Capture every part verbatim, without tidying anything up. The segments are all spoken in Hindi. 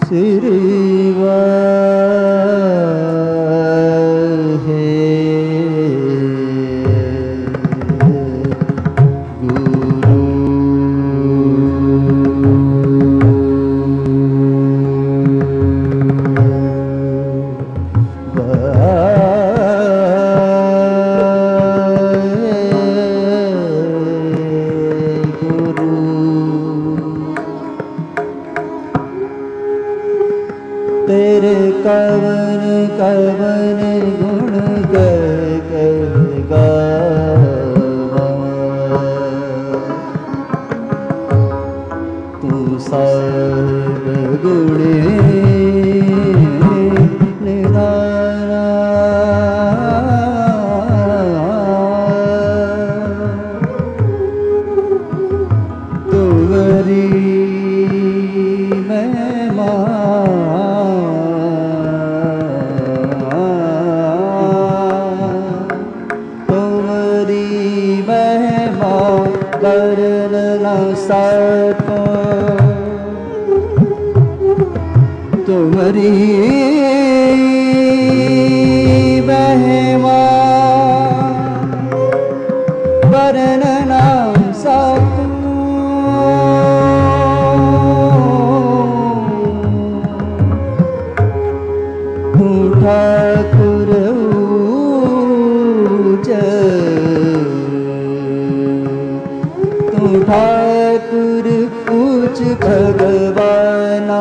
सिरवा तेरे कवन कवन गुण कर कर गावा, तू सर्वगुणी निधाना, तू गरीब सको तुम्हारी महिमा वर्ण ना सकूं, तू ठाकुर ऊंच, तू ठाकुर ऊंच भगवाना,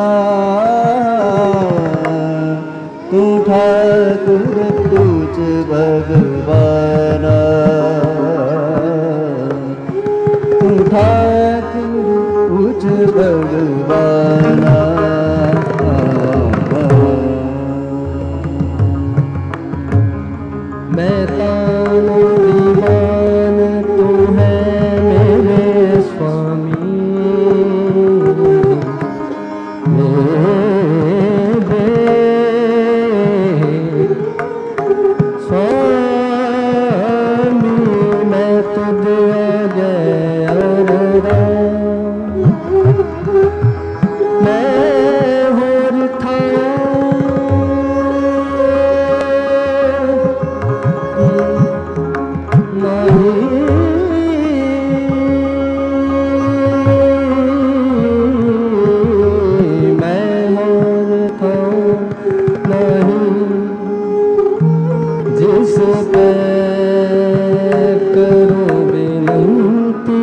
तू ठाकुर ऊंच भगवाना, तू ठाकुर ऊंच भगवाना। मैं तानो दीवान तू है मेरे स्वामी, मेरे स्वामी, मैं तुझ गया मैं होर था करो बेनती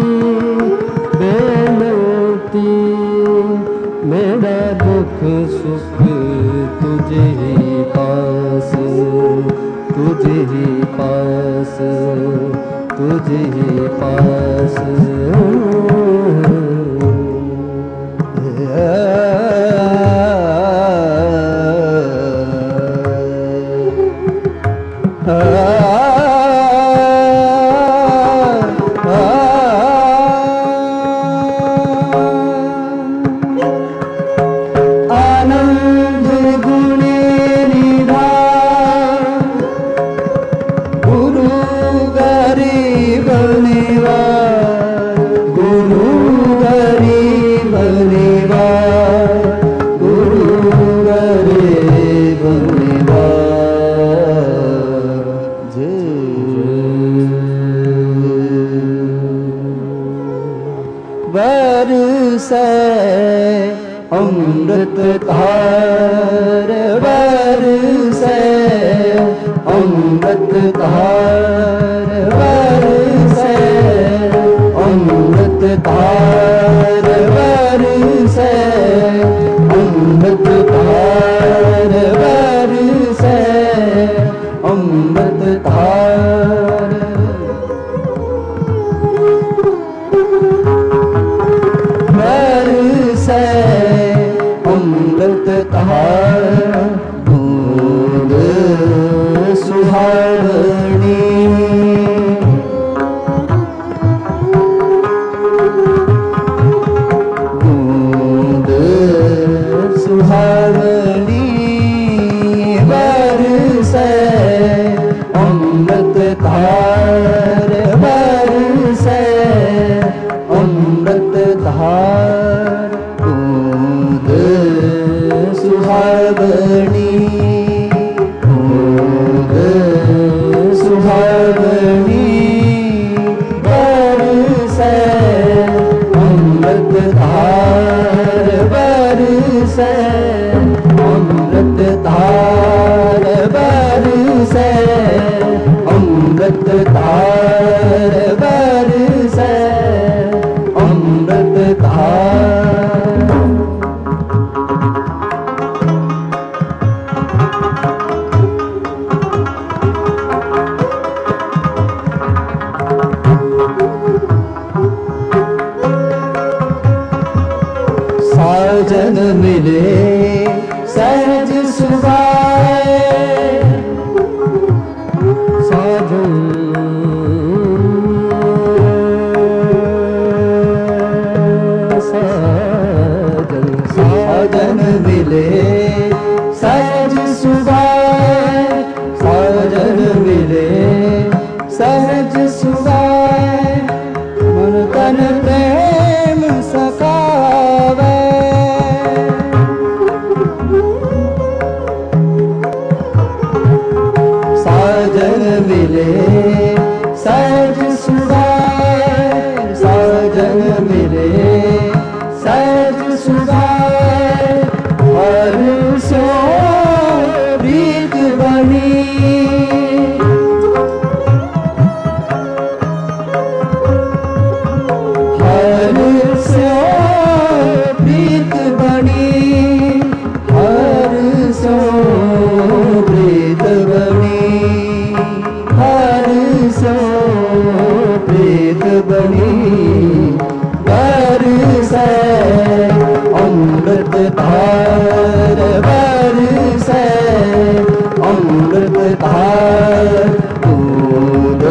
बेनती, मेरा दुख सुख तुझे ही पास, तुझे ही पास, तुझे ही पास। आनंद गुणे निधान, गुरु गरीब निवार, गुरु गरीब निवार, गुरु गरीब निवार। बरसे अमृत धार, बरसे अमृत धार, बरसे अमृत धार, बरसे अमृत धार, बरसे अमृत धार। बरसे अमृत धार, बूंद सुहावनी, मिले सहज सुभाए साजन साजन साजन मिले सहज सुभाए साजन मिले सहज सुभाए मन तन प्रेम सखावे साजन मिले सहज सुभाए साजन मिले सहज सुभाए हर सो प्रीत बनी हर सो प्रीत बनी हर सो प्रीत बनी हर सो प्रीत बनी बरसे अमृत धार बरसे अमृत धार दूध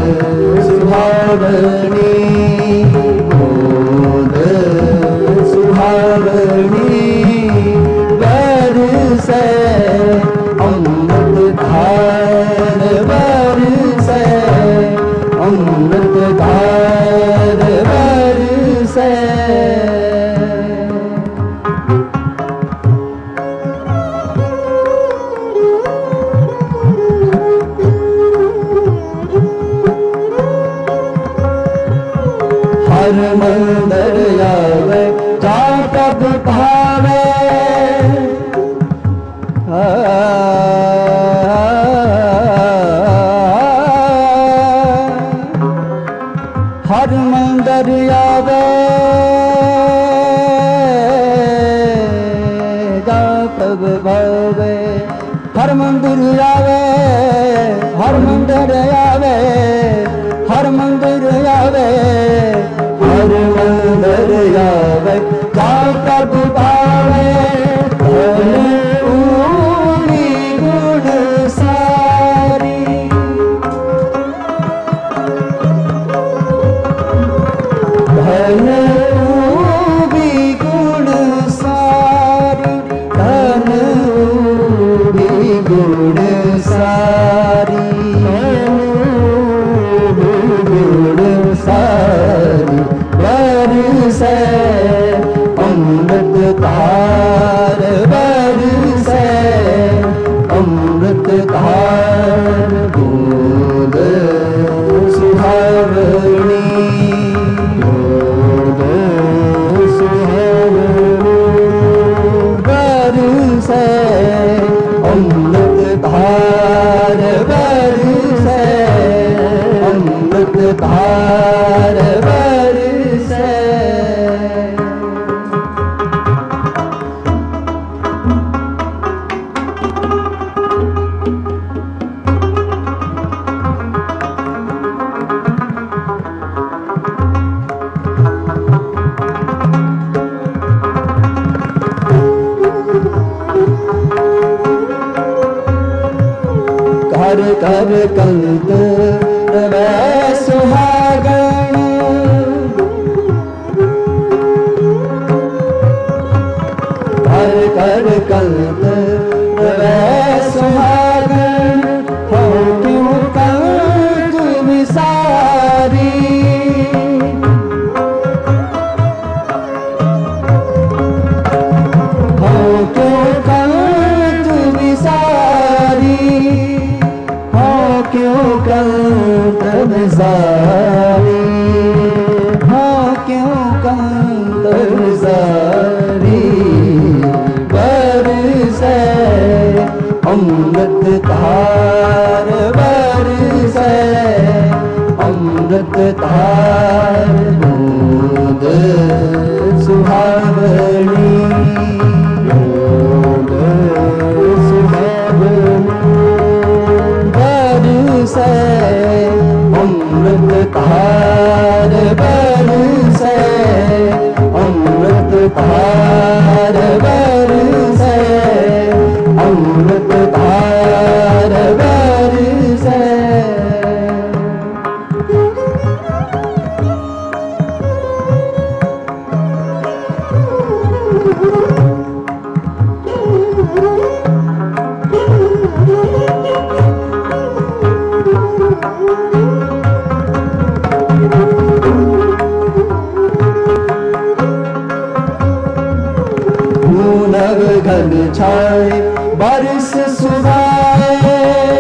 सुहावनी दूध सुहावनी बरसे अमृत धार बरसे अमृत धार बरसे हर मंदर आवे जा तब भावे हर मंदर आवे जा तब भावे हर मंदिर आवे हर मंदिर आवे हर मंदिर आवे हर मंदिर आवे जा तब भावे पूरी गुण सारी धन भी गुण सारी धन भी गुण सारी गुण सारी बरसे अमृत धार बरसे अमृत धार दूध सुहावनी दूध सुहावनी बरसे अमृत धार बरसे अमृत धार बरसे कर कर कंत रवै सुहागण कर कर कंत रवै सुहागण हो क्यों कंत विसारी हो क्यों कंत विसारी क्यों कंत विसारी हाँ क्यों कंत विसारी बरसे अमृत धार बरसे अमृत धार दूध सुहावनी दूध सुहावनी बरसे अमृत धार बरसे अमृत धार बरसे घन छाए बारिश सुनाए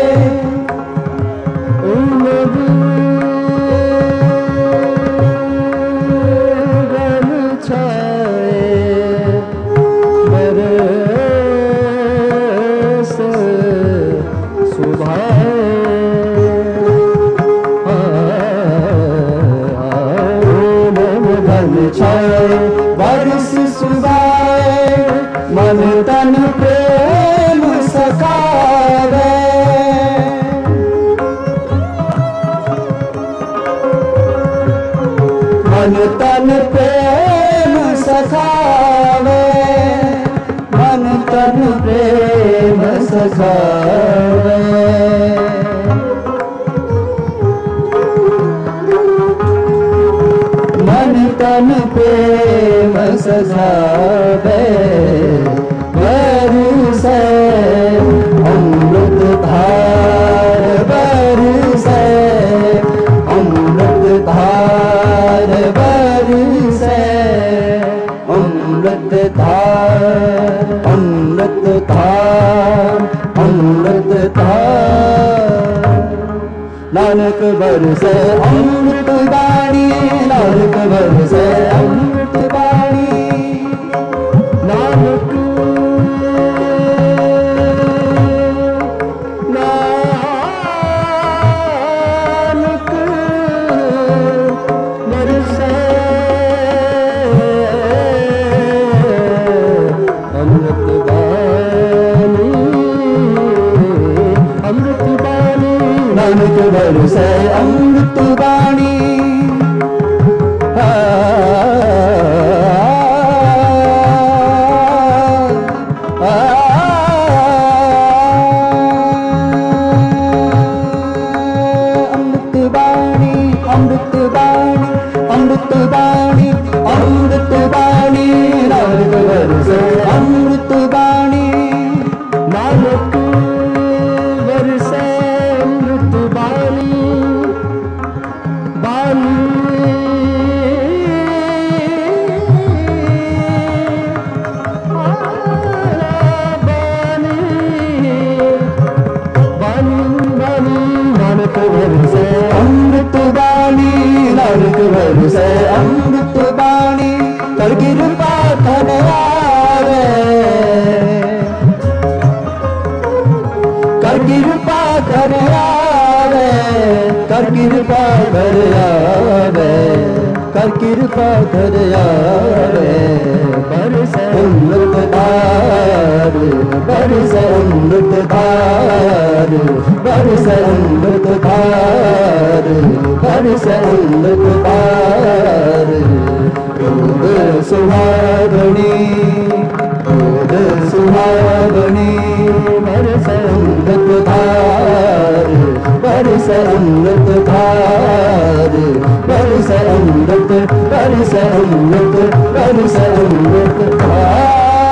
घन छाए बारिश सुनाए घन छाए बारिश सुनाए मन तन प्रेम सखावे मन तन प्रेम सखावे मन तन प्रेम सखावे मन तन प्रेम सखावे बरसे अमृत धार बरसे अमृत धार बरसे अमृत धार अमृत धार अमृत धार नानक बरसे अमृत वाणी नानक बरसे अमृत वाणी नानक नानक बरसे अमृत वाणी अमृत वाणी नानक बरसे अमृत वाणी अमृत वाणी अमृत वाणी अमृत वाणी अमृत वाणी नानक बरसे अमृत वाणी नानक बरसे अमृत वाणी वाणी नानक बरसे अमृत वाणी नानक बरसे अमृत वाणी कर कृपा कर आवे कर कृपा कर आवे कर कृपा कर आवे कर कृपा कर आवे बरसे अमृत धार बरसे अमृत धार बरसे अमृत धार बरसे अमृत धार गोद सुहावनी गोद सुहावनी बरसे अमृत धार बरसे अमृत धार बरसे अमृत बरसे अमृत बरसे अमृत धार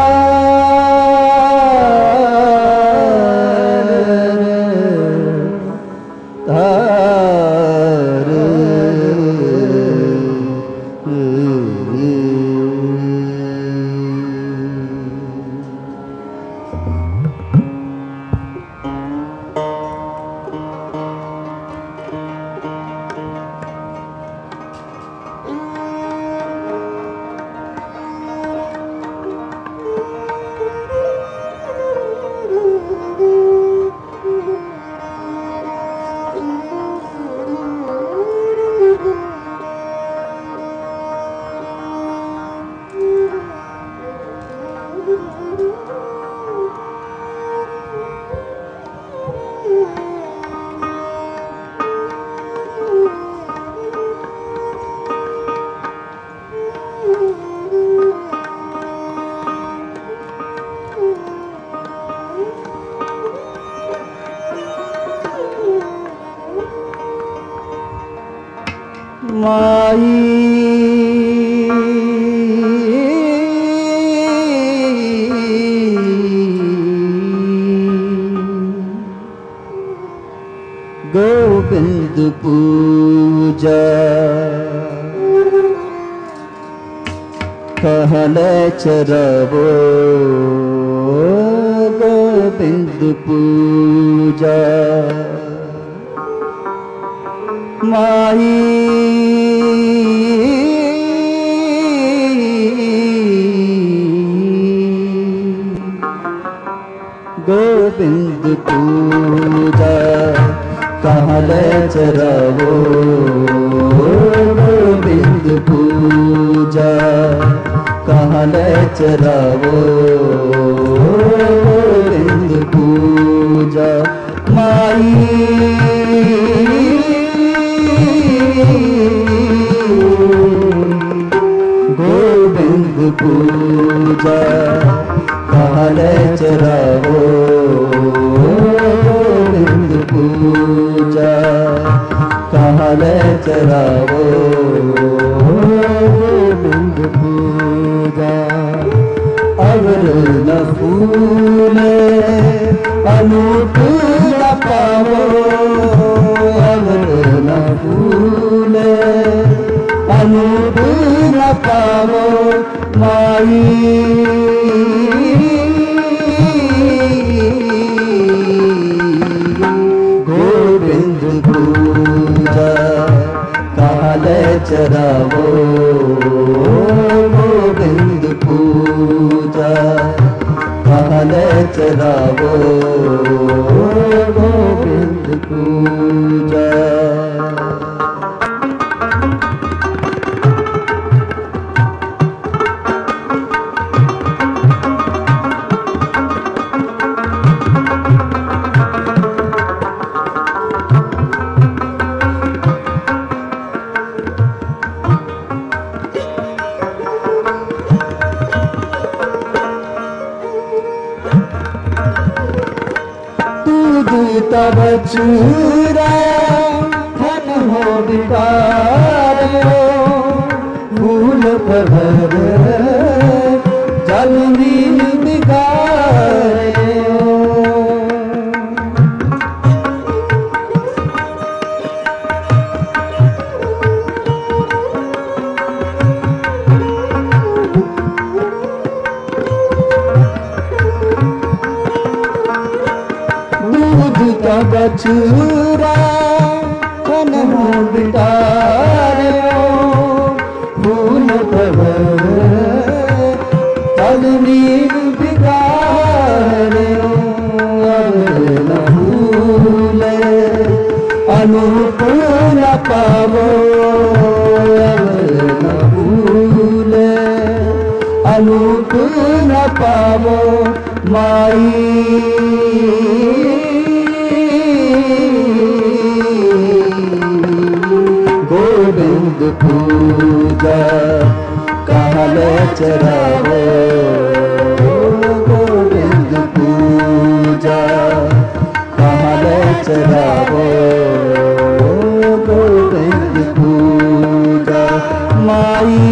गोविंद पूजा कहले चरवो पूजा माही गोविंद पूजा कहाँ ले चरावो गोविंद पूजा कहाँ ले चरावो गोविंद पूजा माई गोविंद पूजा कहाँ ले चरावो गोविंद पूजा कहाँ ले चरावो गोविंद पूजा अवर न फूले अनूप न पावो अवर न फूले अनूप न पावो माई गोविंद पूजा कहाँ ले चरावो गोविंद पूजा कहाँ ले चरावो गोविंद पूजा तब चूरा धन हो बिगाड़ो फूल पभर जल नील बिगाड़ो बचूरा कन हो बिटारो फूल पवर तल नीर बिगाड़ो न भूले अनूप न पावो न भूले अनूप न पावो माई गोविंद पूजा कहाँ ले चरावो गोविंद पूजा कहाँ ले चरावो गोविंद पूजा माई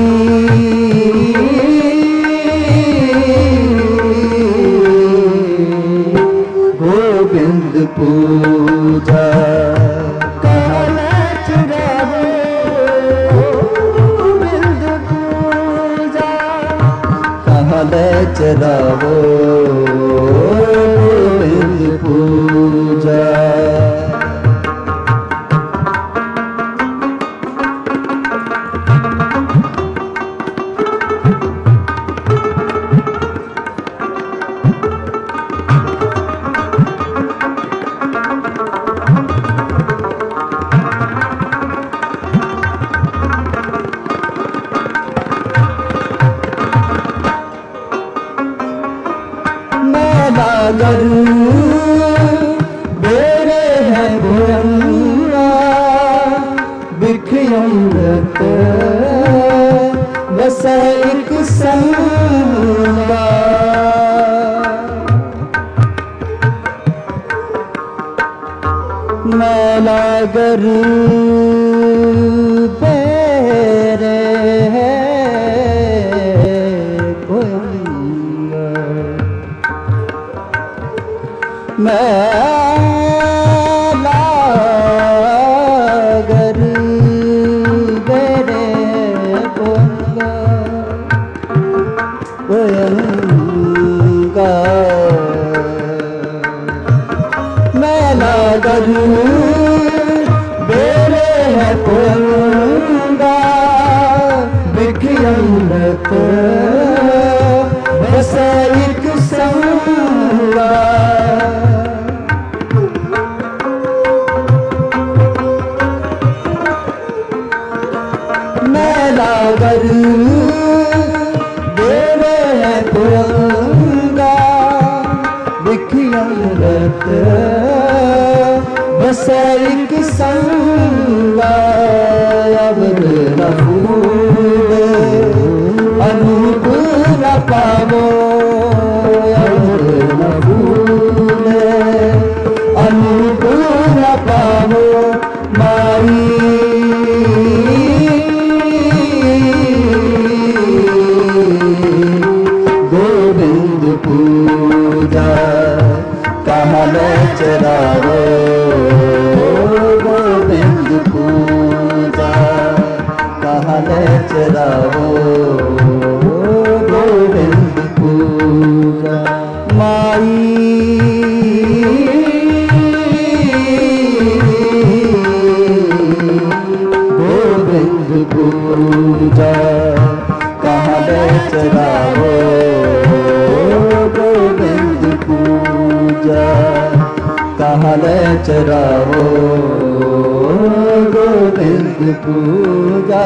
गोविंद पूजा ले चरावो गोविंद पूजा सागर बेरे है भुरंगा बिखयम्रत बस एक संगा मैलागर बेरे है मैलागर बेरे बोंगा गोयंगा लागर देवे है पुरंगा विखिया रत बस एक संगा अवर न फूले अनूप न पावो अवर न फूले अनूप न पावो माई गोविंद पूजा कहाँ ले चरावो गोविंद पूजा कहाँ ले चरावो गोविंद पूजा माई गोविंद पूजा कहाँ ले चरावो गोविंद पूजा कहाँ ले चरावो गोविंद पूजा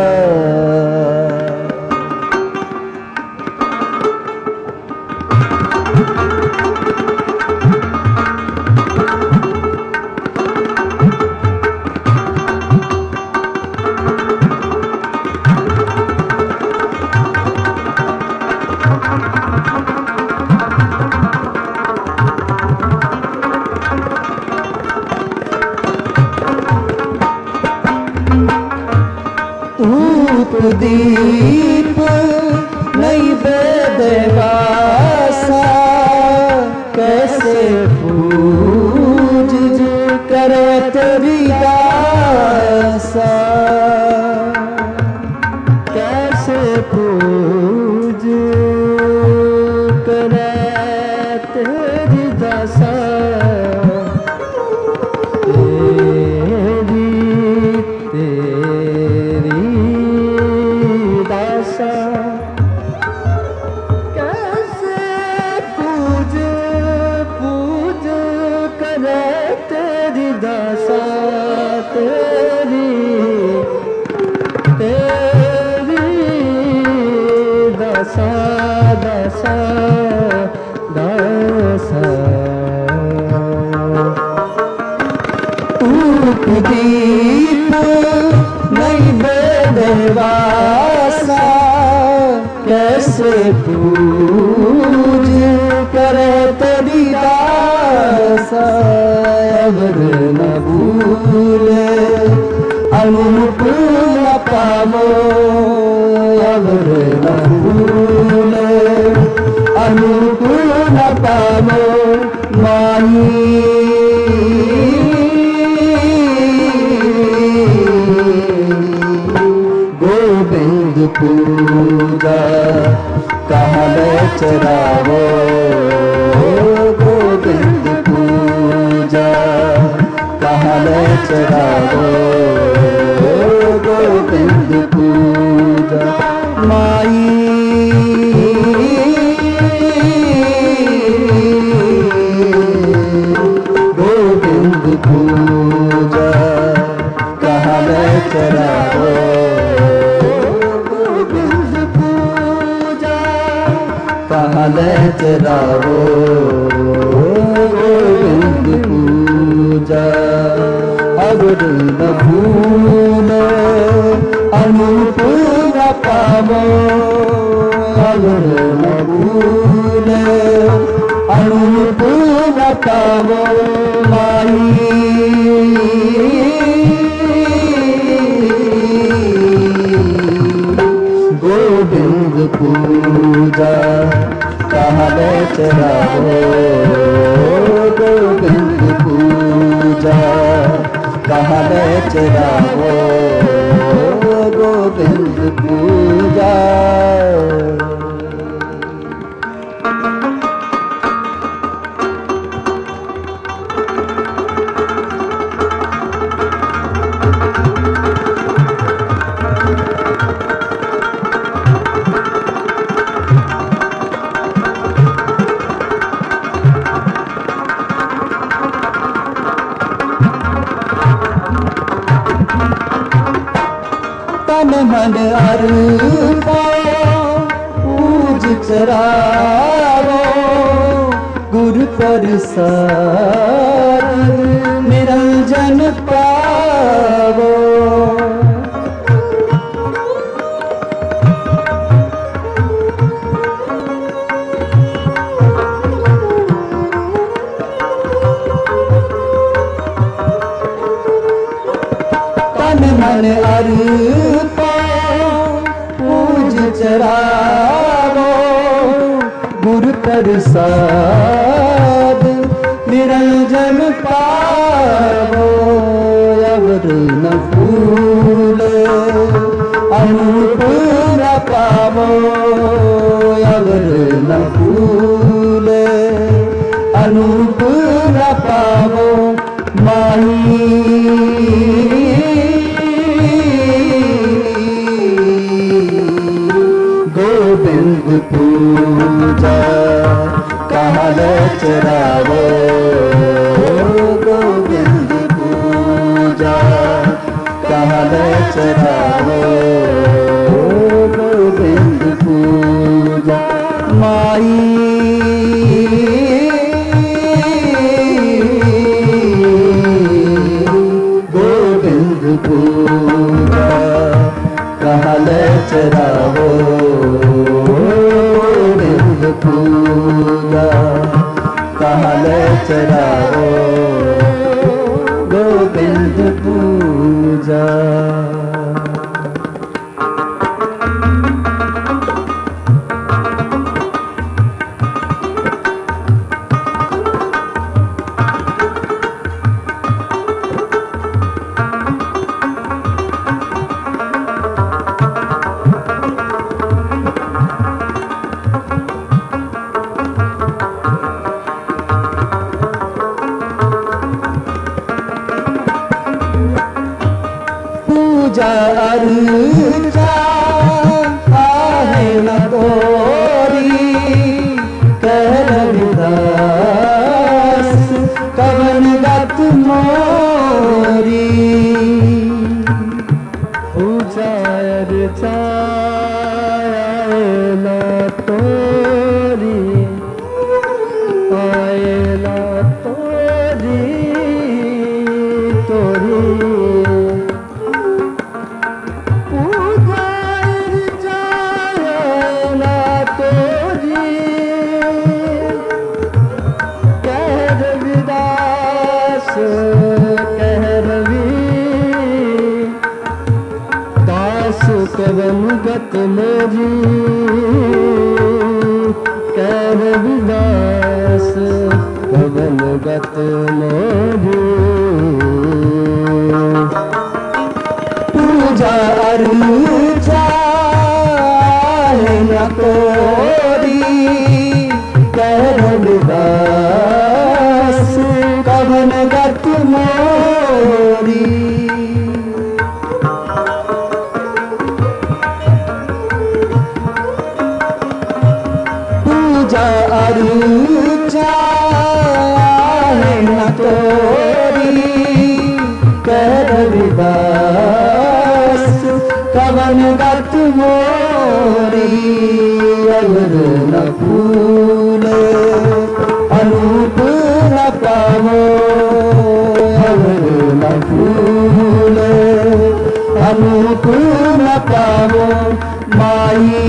दीप नहीं बेदवासा कैसे पूज करे तेरी दासा कैसे पूज करे तेरी दासा तेरी तेरी कैसे पूज पूज करे तेरी दासा तेरी तेरी दासा दासा दासा दीप नहीं बेदवासा कैसे पूज करे तेरी दासा अवर न भूले अनूप न पावो अवर न भूले अनूप न पावो माई गोविंद पूजा कहाँ ले चरावो गोविंद पूजा कहाँ ले चरावो गोविंद पूजा माई गोविंद पूजा कहाँ ले चरावो कहाँ ले चरावो गोविंद पूजा अगर न भूले अनूप न पावो अगर न भूले अनूप न पावो माई गोविंद पूजा कहाँ ले चरावो गोविंद पूजा कहाँ ले चरावो गोविंद पूजा तन मन अर्पण पूज चरावो गुरु प्रसाद निरंजन पावो। तन मन अर्पण पूज चरावो गुरु प्रसाद निरंजन पावो। अवर न फूले अनूप न पावो अवर न फूले अनूप न पावो। माही गोविंद पूजा कहल चरावो गोविंद पूजा कहल चरावो गोविंद पूजा। माई गोविंद पूजा कहल चरावो गोविंद पूजा कहल चरावो गोविंद पूजा। पूजा अर्चा आहे न तोरी कर रविदास कवन गत मोरी। पूजा अर्चा आहे न तोरी आए न तोरी तोरी। कवन गत मोरी कर विदास कवन गत मोरी। पूजा अर्चा न तोरी कर विदास कवन गत मोरी। पूजा अर्चा न तोरी कर विदास कवन गत मोरी। अवर न फूले अनूप न पावो अवर न फूले अनूप न पावो। माई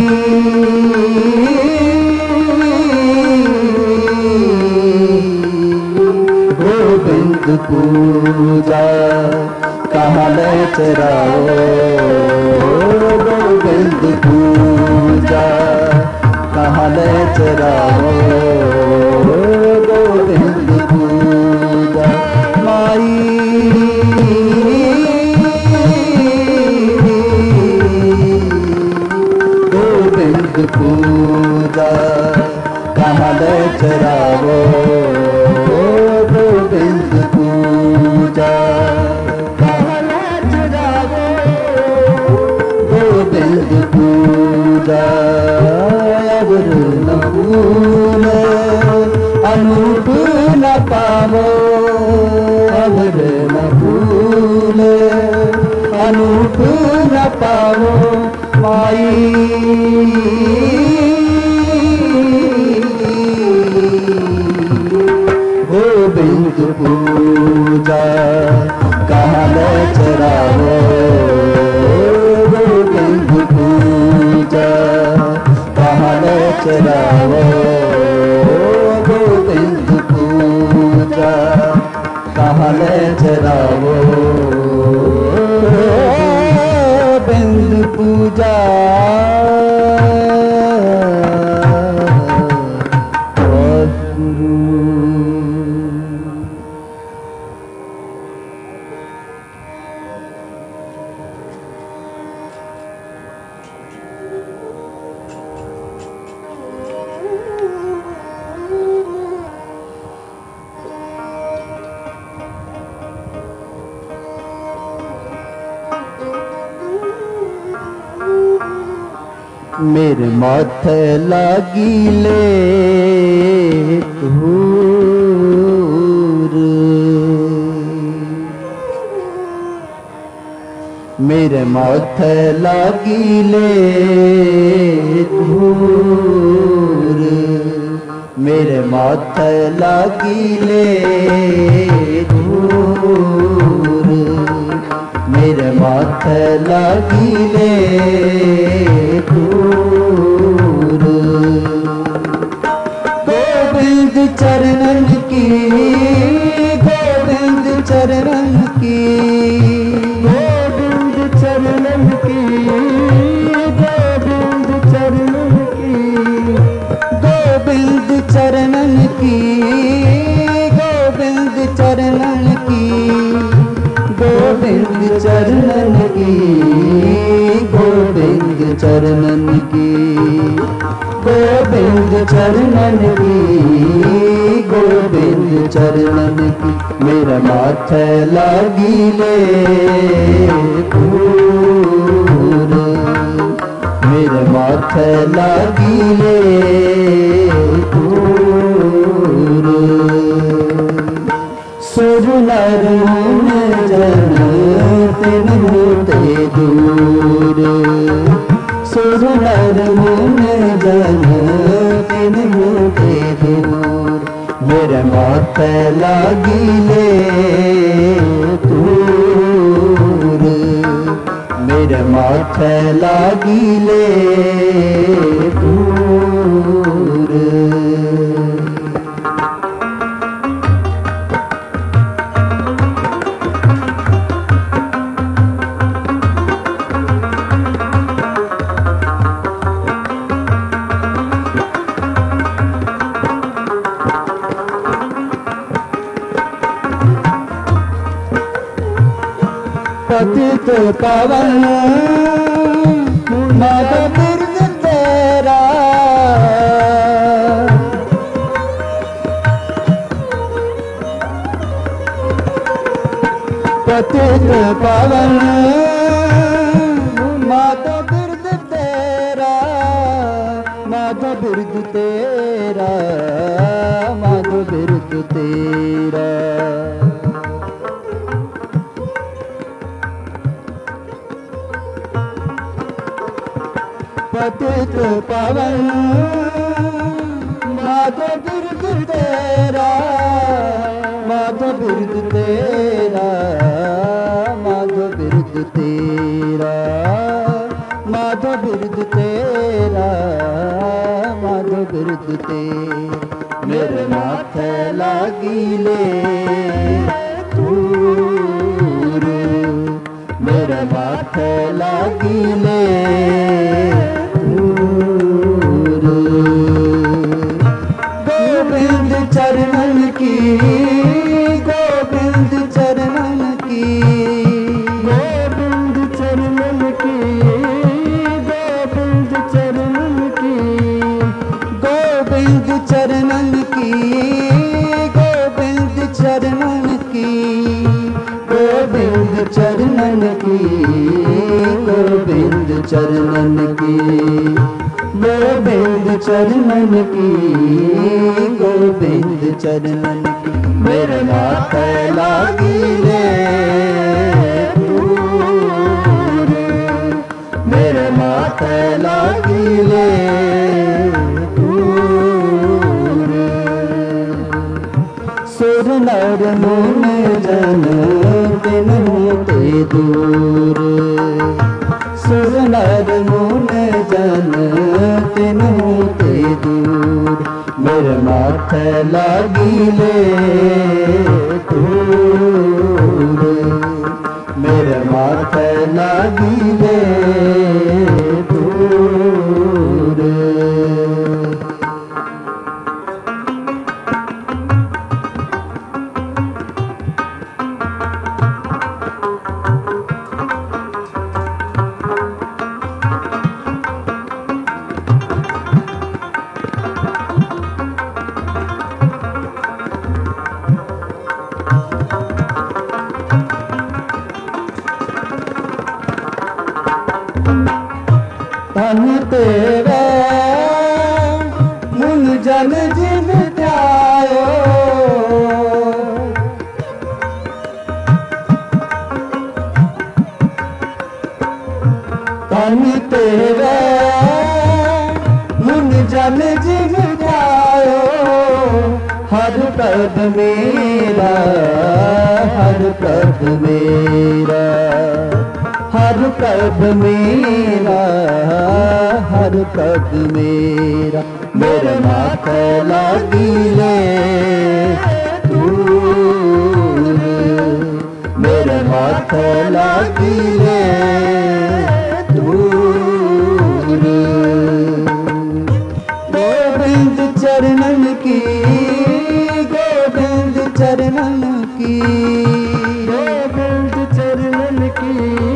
गोविंद पूजा कहल चरावो गोविंद पूजा कहल चरावो गोविंद पूजा। माई गोविंद पूजा कहल चरावो गोविंद पूजा कहल चरावो गोविंद पूजा। अवर न फूले अनूप न पावो अवर न फूले अनूप न पावो। चरावो माई गोविंद पूजा कहल चरावो गोविंद पूजा कहल चरावो गोविंद पूजा कहल चरावो गोविंद पूजा मेरे माथे लागिले धूर मेरे माथे लागिले धूर मेरे माथे लागिले धूर मेरे माथे लागिले धूर गोविंद चरणन की गोविंद चरणन की गोविंद चरणन की गोविंद चरणन की गोविंद चरणन की गोविंद चरणन की गोविंद चरणन की गोविंद चरणन की गोविंद चरणन की गोविंद चरणन की मेरा माथे लागिले धूर मेरे माथे लागिले धूर सुरनर मुन जन तिन होते दूर सुरनर मुन जन तिन होते दूर मेरे माथे लागिले दूर मेरे माथे लागिले दूर पतित पावन माता बिरद तेरा पतित पावन माता बिरद तेरा माता बिरद तेरा माता बिरद तेरा पतित पावन माधो बिरद तेरा माधो बिरद तेरा माधो बिरद तेरा माधो बिरद तेरा माधो बिरद तेरा मेरे माथे लागिले दूर मेरे माथे लागिले गोविंद चरणन की गोविंद चरणन की गोविंद चरणन की गोविंद चरणन की गोविंद चरणन की गोविंद चरणन की गोविंद चरणन की गोविंद चरणन की गोविंद चरणन की गोविंद चरणन की मेरे माथे लागिले दूर माथे लागिले दूर। सुर नर मुनि जन बिनु ते दूर। सुर नर मुनि जन बिनु ते दूर। मेरे माथे लागिले दूर। मेरे माथे लागिले दूर। धन तेरे मुन जन जिन ध्यायो। धन तेरे मुन जन जिन ध्यायो। हर पद मेरा हर पद मेरा हर पद मेरा हर पद मेरा। मेरे माथे लागिले दूर। मेरे माथे लागिले दूर। गोविंद चरणन की गोविंद चरणन की गोविंद चरणन की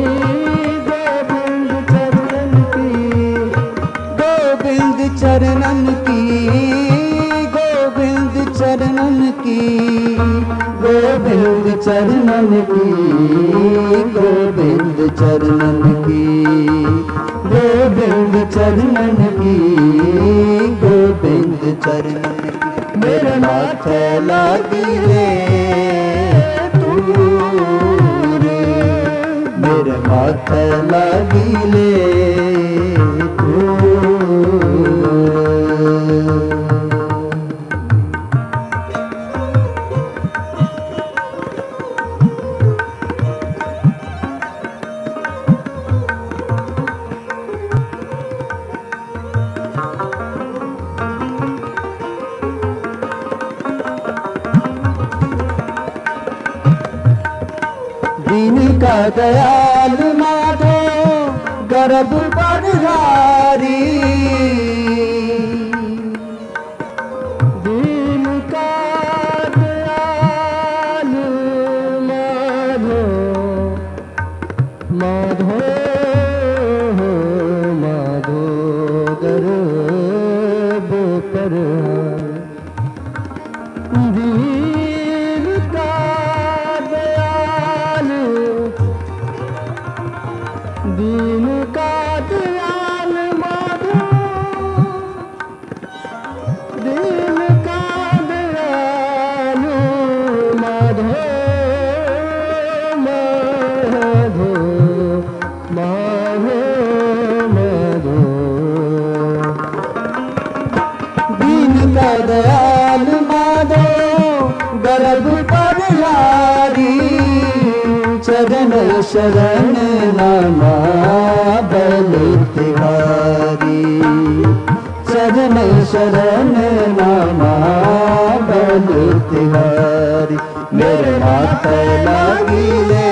चरणन की गोविंद चरणन की गोविंद चरणन की गोविंद चरणन की गोविंद चरणन की गोविंद चरणन की। मेरे माथे लागिले दूर। मेरे माथे लागिले दूर। दीन का दयाल माधो गर्भ बरहारी। दीन का दयाल माधो माधो माधो गर्भ बरहारी। दीन का दीन का दयाल माधो दीन का दयाल माधो माधो माधो माधो। दीन का दयाल माधो गर्भ बरहारी। चरण शरण नामा बल तिहारी। चरण शरण नामा बल तिहारी। मेरे माथे लागिले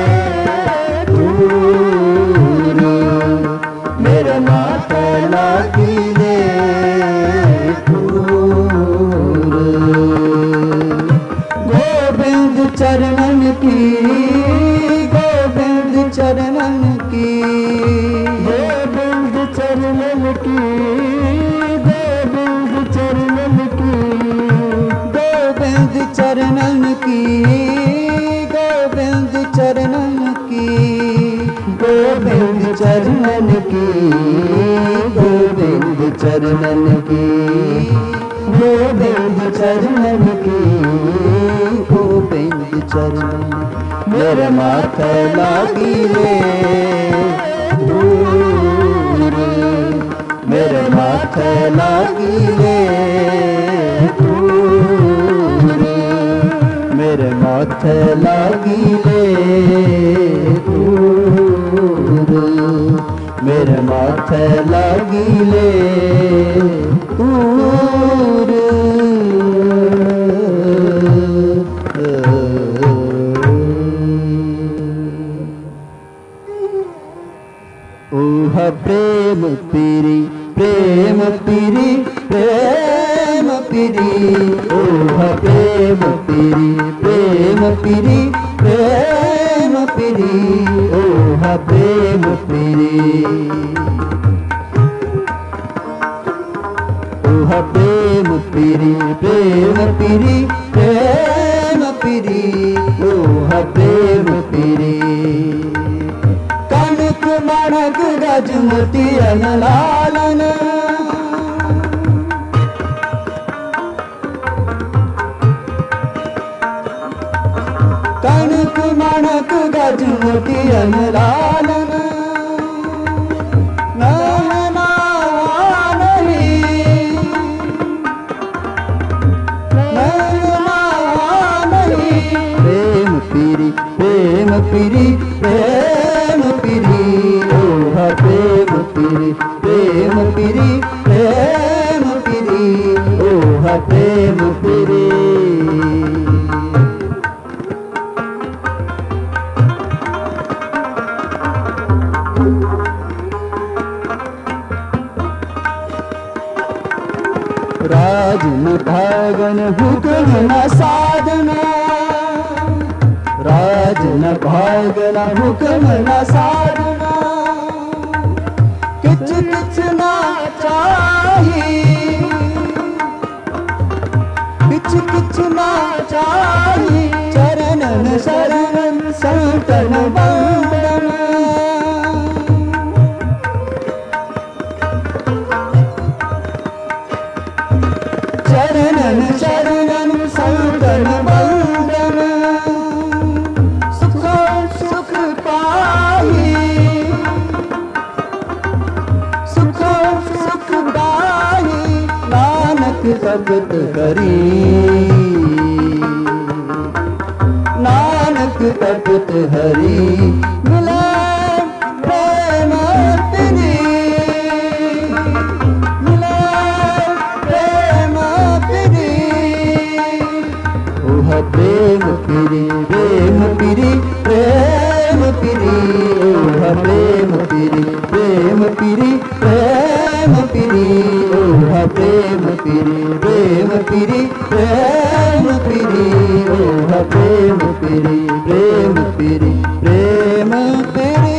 दूर। मेरे माथे लागिले दूर। गोविंद चरणन की गोविंद चरणन की गोविंद चरणन की गोविंद चरणन की गोविंद चरणन की गोविंद चरणन की गोविंद चरणन की गोविंद चरणन की गोविंद चरणन की गोविंद चरणन। मेरे माथे लागिले दूर। माथे लागिले दूर, मेरे माथे लागिले दूर, मेरे माथे लागिले दूर। ओह प्रेम पीरी प्रेम पीरी प्रेम पीरी, ओह प्रेम पीरी प्रेम पीरी प्रेम पीरी, ओह प्रेम पीरी, ओह प्रेम पीरी प्रेम पीरी प्रेम पीरी, ओह प्रेम पीरी। कनक मणक गजमती लालन, कनक मणक गजमती लालन, नैना नहीं, नैना नहीं, प्रेम पीरी प्रेम पीरी प्रेम पीरी, ओह प्रेम पीरी प्रेम पीरी प्रेम पीरी, ओह प्रेम पीरी। राज न भागन हुक्म न साधना, राज न भागन हुक्म न साधना, किच किच ना चाहिए, किच किच ना चाहिए, चरणन शरणन संतन वंदन, चरणन शरणन संतन वंदन, सुख सुख पाई, सुख सुख पाई, नानक तपत करी, नानक तपत हरी, मिला प्रेम पीरी, मिला प्रेम पीरी, ओह प्रेम पीरी प्रेम पीरी प्रेम पीरी, ओह प्रेम पीरी प्रेम पीरी प्रेम पीरी, ओह प्रेम पीरी प्रेम पीरी प्रेम पीरी, ओह प्रेम पीरी प्रेम पीरी प्रेम पीरी।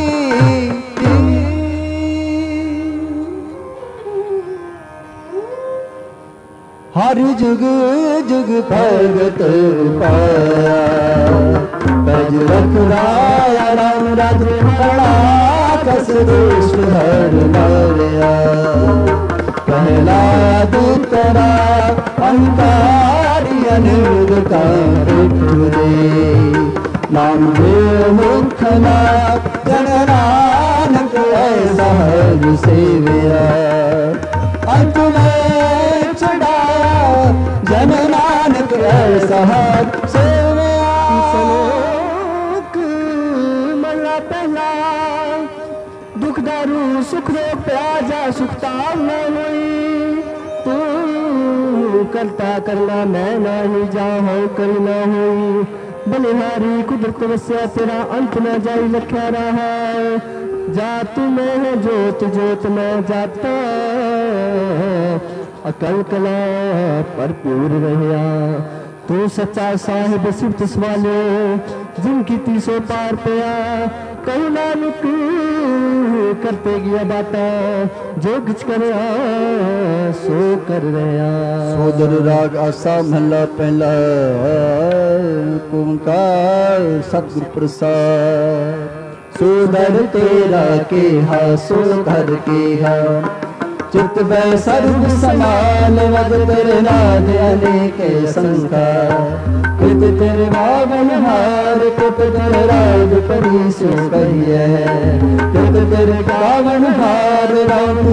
हर जुग जुग भगत पाया, पैज रखवाया राम राज बड़ा कस दोष हर मारिया, पहला दूतरा अंकारी अनुग का दे, नाम देव मुखना जन नानक ऐसा हर सेविया, अंत में चढ़ा जन नानक ऐसा हर सेविया। सलोक मल्ला पहला दुख दारू सुख रो प्याजा सुखता न हुई, तू करता करना मैं नहीं जाऊँ करी न हुई, बलिहारी कुदरत वस्या तेरा अंत न जाई लख्या रहा, जा तू मैं है जोत जोत में जाता, अकल कला भरपूर रहया, तू सच्चा साहिब सिफत सवालो, जिनकी तीसो पार पया, कहू नानक करते गया बाटा, जो कुछ कर सो कर रहा। सोदर राग आसा महला पहला, ओंकार सतगुर प्रसाद, सोदर तेरा के हा सो घर के हा, चित बै सर्व समाल वद तेरे नाद अनेक संख्या, कृत तेरे वागन हार कृत तेरे राज परी सो कहिए, कृत तेरे वागन हार राम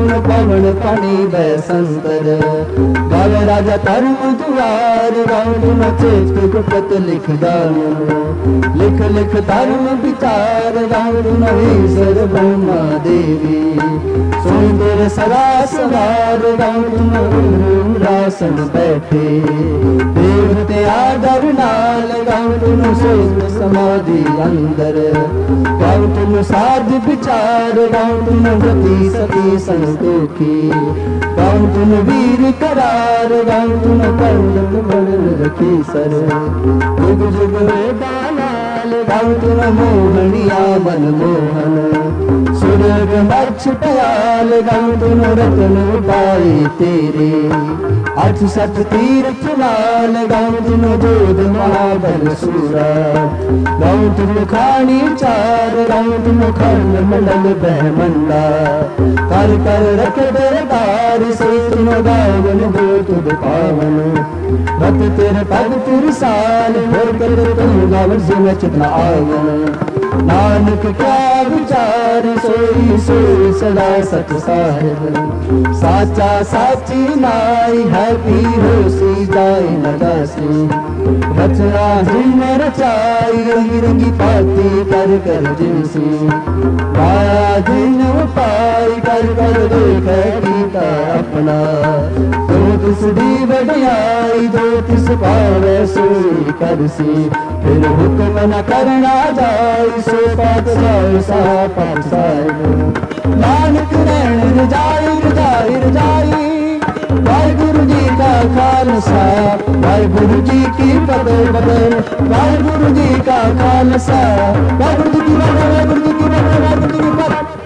ਪਵਨ ਪਾਣੀ ਬੈਸੰਤਰ ਗਾਵੇ ਰਾਜਾ ਧਰਮ ਦੁਆਰ ਗਾਉਂ ਨ ਚੇਤ ਗੁਪਤ ਲਿਖ ਗਾਉਂ ਲਿਖ ਲਿਖ ਧਰਮ ਵਿਚਾਰ ਗਾਉਂ ਨ ਈਸ਼ਰ ਬ੍ਰਹਮਾ ਦੇਵੀ ਸੁਣ ਤੇਰੇ ਸਦਾ ਸਵਾਰ ਗਾਉਂ ਨ ਰਾਸਨ ਬੈਠੇ ਦੇਵਤੇ ਆਦਰ ਨਾਲ ਗਾਉਂ ਨ ਸੋਚ ਸਮਾਧੀ ਅੰਦਰ ਗਾਉਂ ਨ ਸਾਧ ਵਿਚਾਰ ਗਾਉਂ ਨ ਗਤੀ ਸਤੀ ਸੰਤੋਖੀ ਗਾਉਂ ਨ ਵੀਰ करार गौतम कंदन बड़न रखी सर जुग जुग वेदालाल गौतम मोहनिया मन मोहन सुरग मर्छ पयाल गौतम रतन पाए तेरे अठ सठ तीर्थ लाल गौतम जोध महाबल सूरा गौतम खानी चार गौतम खंड मंडल बहमंडा कर कर रख दरबार से तुम गावन हो तुद पावन रत तेरे पग तिरसाल होर कर तुम गावन से नचत न आवन नानक क्या विचार सोई सोई सदा सच साहिब साचा साची नाई है पीरो सी जाय नगासी रचना जिन रचाई रंगी रंगी पाती कर कर जिनसी माया जिन पाई कर कर देख कीता अपना दो तिस दी वडियाई दो तिस पावे सोई करसी फिर हुक्म न करना जाई सो पात जाए सा पात साहिब नानक नैन रजाई रजाई रजाई वाहिगुरु जी का खालसा वाहिगुरु जी की फतेह फतेह वाहिगुरु जी का खालसा वाहिगुरु जी की फतेह वाहिगुरु जी की फतेह वाहिगुरु जी की फतेह।